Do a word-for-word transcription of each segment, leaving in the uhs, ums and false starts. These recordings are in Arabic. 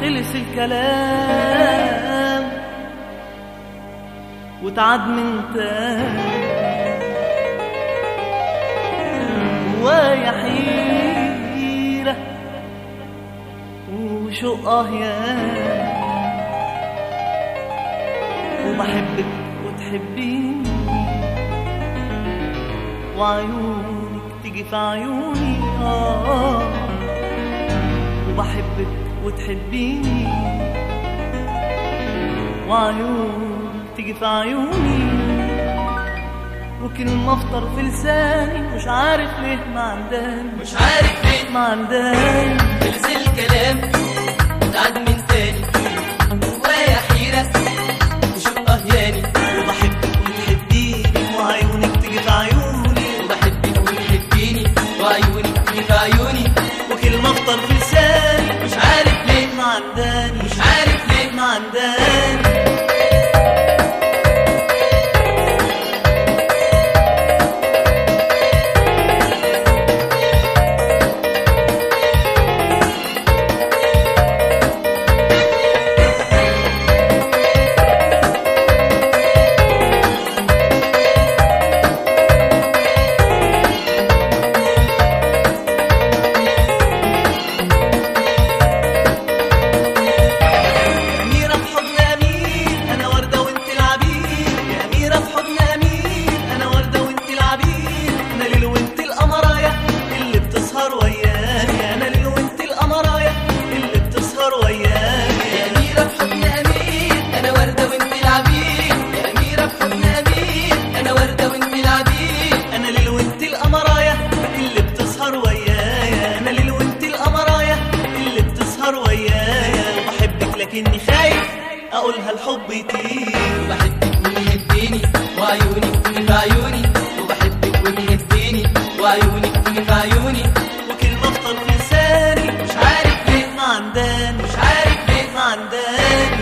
خلص الكلام وتعاد من تاني جوايا حيرة وشوق اهيان وبحبك وتحبيني وعيونك تيجي في عيوني آه وبحبك وتحبيني وعيونك تيجي في عيوني وكلمة افطر في لساني مش عارف ليه ما عنداني مش عارف ليه ما عنداني خلص الكلام وتعاد من تاني جوايا حيرة وشوق اهياني وبحبك وتحبيني وعيونك تيجي في عيوني وبحبك وتحبيني وعيونك تيجي في عيوني وكلمة افطر في لساني مش عارف ليه ما عنداني مش عارف ليه ما عنداني لكني خايف اقولها الحب يطير وبحبك وتحبيني وعيونك تيجي في عيوني وبحبك وتحبيني وعيونك تيجي في عيوني وكلمة افطر في لساني مش عارف ليه ما عنداني مش عارف ليه ما عنداني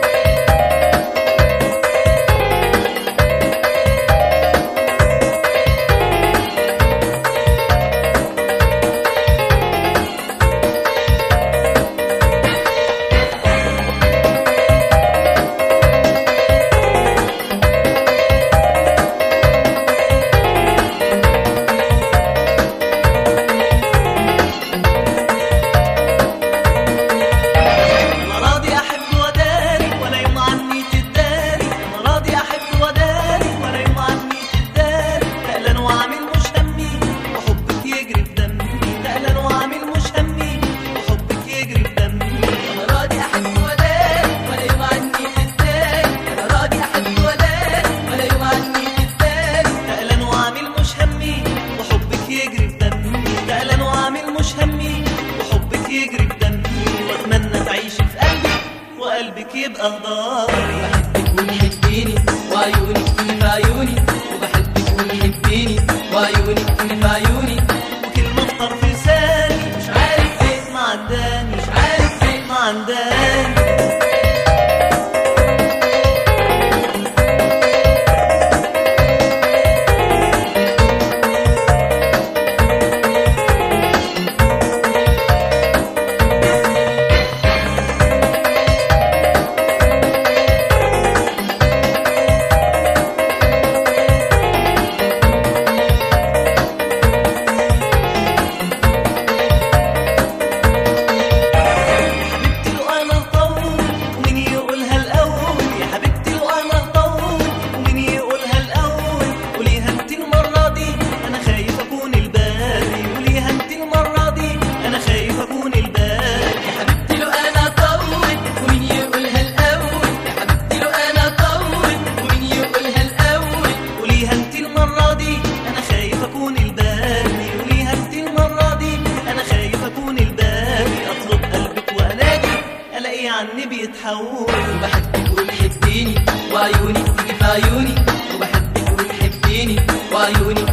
وقلبك يبقى ضاري وبحبك وتحبيني وعيونك تيجي في عيوني وبحبك وتحبيني وعيونك تيجي في عيوني وكلمة افطر في لساني مش عارف ليه ما عنداني مش عارف ليه ما عنداني عني بيتحول وبحبك وتحبيني وعيونك تيجي في عيوني وبحبك وتحبيني وعيونك